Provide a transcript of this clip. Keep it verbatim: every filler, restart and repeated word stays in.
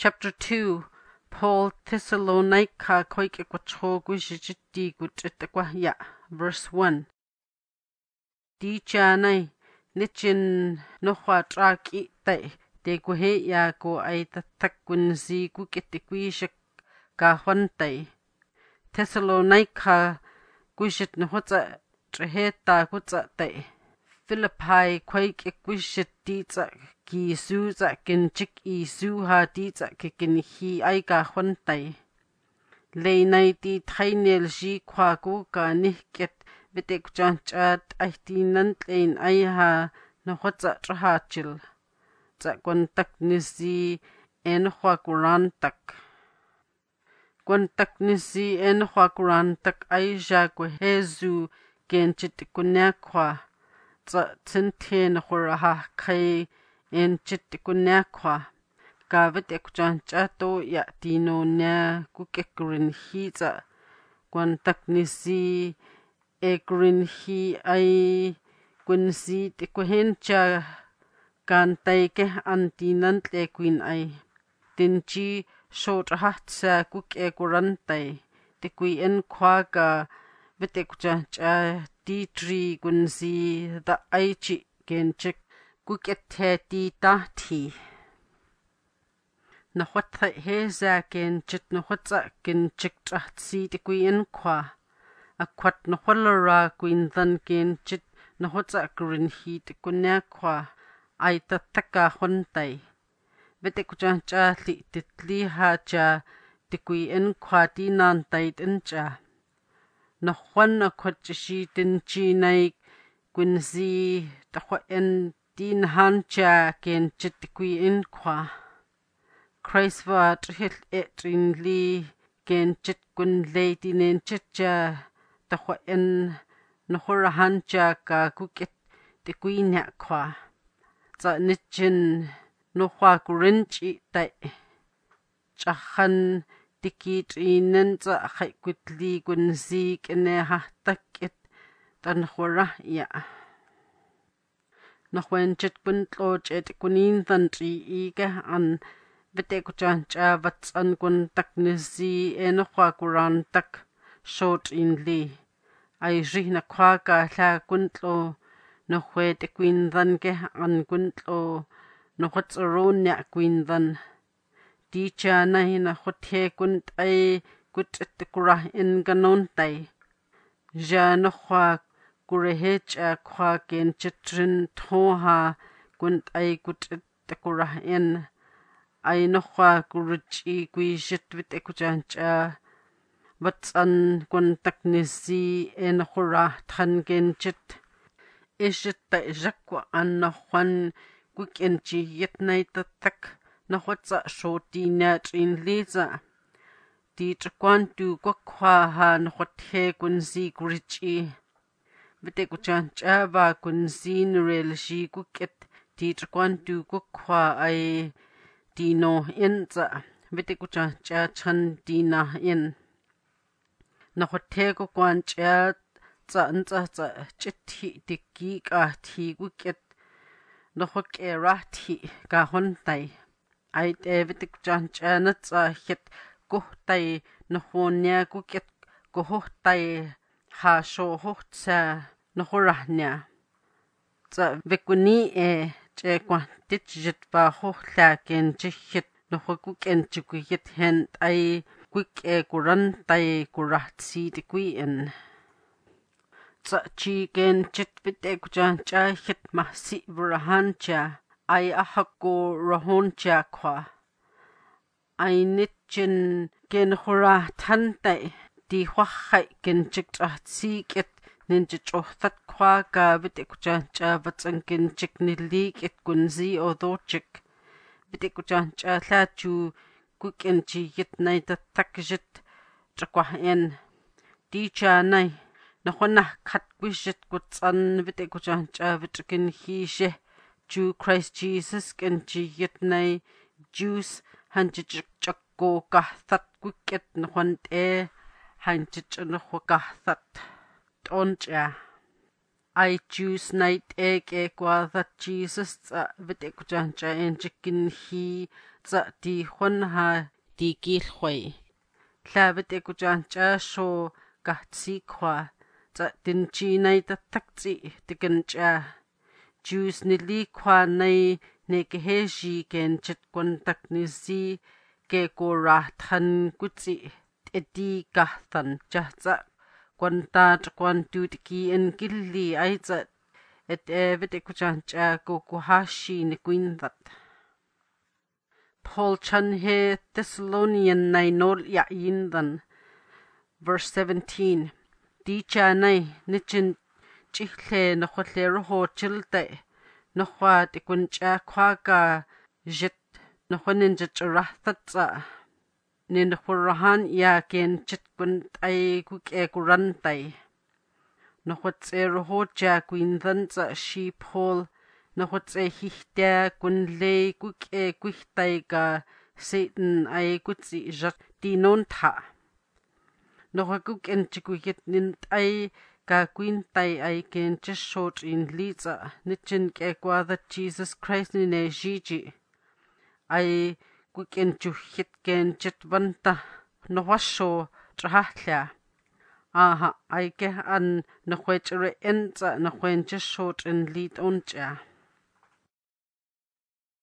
Chapter two. Paul Thessalonica koike kwachogwishiti gutitakwahya. Verse one. Di chanai nichin nohwa traki tai de kuhe ya ko ay tatakwinzi kukitikwisha kahwantai. Thessalonica kwishit nohwatsa treheta kutsa tai. Philippi koike kwishit titsa ki su za kinchik i su ha di za kikin hi ay ka khwantai. Lay nay di thaynel shi kwa ku ka nihket vitek chanchat ay di nantlain ay ha na khwatsa trahachil. Za kwantak nisi en khwa kurantak. Kwantak nisi en khwa kurantak ay ja kwa hezu genchit kunya kwa. Za tsinten khuraha kay en chit kunya kwa gavit ekchancha to ya tino nya kukekrin hi za kwantak nisi ekrin hi ay kunsi tikuhencha kantay ke antinan tlekuin ay tinchi shotrahatsa kukekurantay tikui en kwa ka vit ekchancha titri kunsi da ay chi genchik kukethe ti tahti. Nahwatha heza genchit nahwatsa genchik trahtsi tikui en kwa. Akwat nahwalara kuinthan genchit nahwatsa kurinhi tikunya kwa. Ay tataka khwantay. Vete kuchancha li titli hacha tikui en kwa ti nantay tincha. Nahwan akwat chishi tinchi nay kunzi tahwa en din hancha gen chitikui in kwa. Christ va trihil etrin li gen chit kun lay dinen chitcha tahwa en nuhura hancha ka kukit tikui nya kwa. Za nichin nuhwa kurinchi tay. Chahan tikit inen za khaykutli kunzi kene hahtakit tanhura ya. Nahwenchit kuntlo chet kunin thantri ika an vite kuchancha vatsan kuntak nisi enohwa kurantak short in li. Ay rihna kwa ka la kuntlo nahwe te kuinthan ke an kuntlo nahwatsaronya kuinthan. Di cha nahi nahwathe kunt ay kutit kurah in ganontay. Ja nahwa kurehecha kwa gen chitrin thoha kunt ay kutit kurah in. Ay nahwa kuruchi kuishit vit ekuchancha. Vatsan kuntak nisi en khurah than gen chit. Ishit ta jakwa an nahwan kukenchi yetnay tatak. Nahwatsa shoti nyat in liza. Di chakwantu kwa kwa ha nahwathe kunzi kurichi. Vite kuchancha va kunzi nirel shi kuket di chakwantu kwa kwa ay di no in za. Vite kuchancha chan di na in. Nahwathe kwa kwancha za nza za chithi diki ka thi kuket. Nahwake rahti ka hontay. Ay te vite kuchancha na za hit kuhtay nahwonya kuket kuhtay ha sho hohtsa nahurahnya. Za vikuni e che kwa titjit va hohtla ken chihit nahwakuken chikuyit hent ay kwik e kurantay kurahtsi tikuyin. Za chi ken chit vite kuchancha hit mahsi virahancha ay ahako rahoncha kwa. Ay nichin gen hurah tantay di huakhay gen chik trahtsi kit ninchich ohthat kwa ka vite kuchancha vatsan gen chik nilik it kunzi o dochik. Vite kuchancha lachu kukenchi yit nay tatakjit chakwah en. Di cha nay nahwanah kat kwishit kutsan vite kuchancha vitrikin hi sheh Jew Christ Jesus kenchi yit nay Jews hanchich chakko kahthat kuket nahwante hanchich nahwa kahthat toncha. I Jews night egg e qua that Jesus tsa vite kujancha en chicken he tsa di hun ha di gil hway. La vite kujancha sho gatsi qua tsa din chi night the taxi digancha. Jews ni li qua nay ne ke he ji gen chit kun tak ni zi ke ko ra than kutsi edi gathan cha tsa Quan ta quan tu ki en gilli aiza et evet ekujancha go guhashi ni gwindhat. Paul chan he Thessalonian nai nol ya yindan. Verse seventeen. Di cha nai nichin chichle na khole roho childe na khwa te kuncha khwa ka jit na khwanin jacharahthatsa. Nin khurahan ya gen chit kun ay kuk e kurantay. Na khwats e roho ja gwindhan sa shi Paul na khwats e hihtia kun le kuk e kuhtay ka Satan ay kutsi jat di non tha. Na khwa kuk en chikukit nint ay ka gwintay ay gen chishot in liza nichin ke kwa that Jesus Christ ni ne jiji ay Kukin juhit gen jit vanta no washo trahahlia. Aha, ay ke an na khwech re enza na khwen jishot in lead oncha.